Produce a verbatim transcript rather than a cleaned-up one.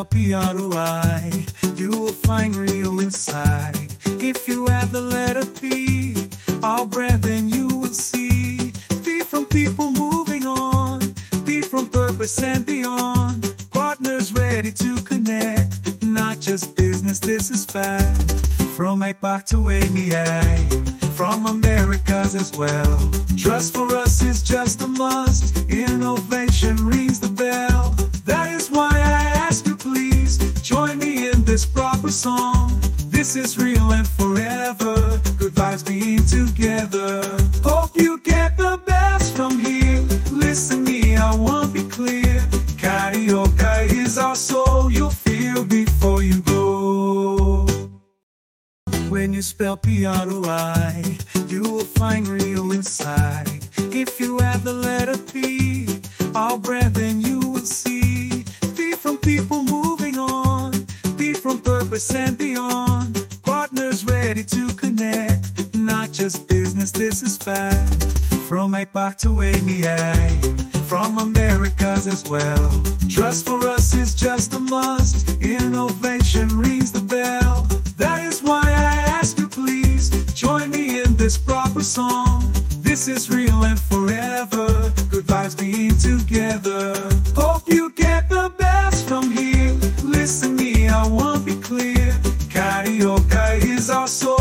spell P R O I, you will find real inside. If you add the letter P, our brand, then you will see P from people moving on, P from purpose and beyond. Partners ready to connect, not just business, this is fact. From A P A C to A M E I, from Americas as well. Trust for us is just a must, innovation rings the bell. That is why I ask you, please join me in this proper song. This is real and forever, good vibes being together. Hope you get the best from here. Listen me, I won't be clear. Carioca is our soul, you'll feel before you go. When you spell P R O I, you will find real inside. If you add the letter P, our brand, then you will see P from people moving on, P from purpose and beyond. Partners ready to connect, not just business, this is fact. From A P A C to A M E I, from Americas as well. Trust for us is just a must, innovation rings the bell. That is why I ask you, please join me in this proper song. This is real and forever, good vibes being together. Hope you get the best from here. Listen me, I won't be clear. Carioca is our soul.